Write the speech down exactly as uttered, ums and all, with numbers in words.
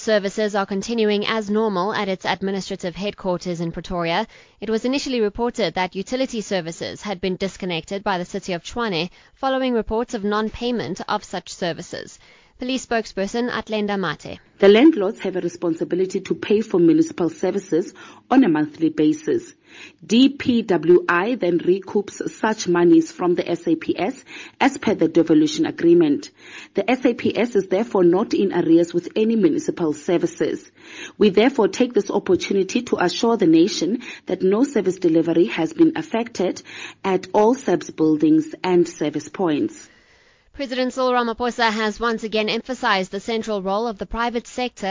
Services are continuing as normal at its administrative headquarters in Pretoria. It was initially reported that utility services had been disconnected by the city of Tshwane following reports of non-payment of such services. Police spokesperson Atlenda Mate. The landlords have a responsibility to pay for municipal services on a monthly basis. D P W I then recoups such monies from the S A P S as per the devolution agreement. The S A P S is therefore not in arrears with any municipal services. We therefore take this opportunity to assure the nation that no service delivery has been affected at all S A P S buildings and service points. President Cyril Ramaphosa has once again emphasized the central role of the private sector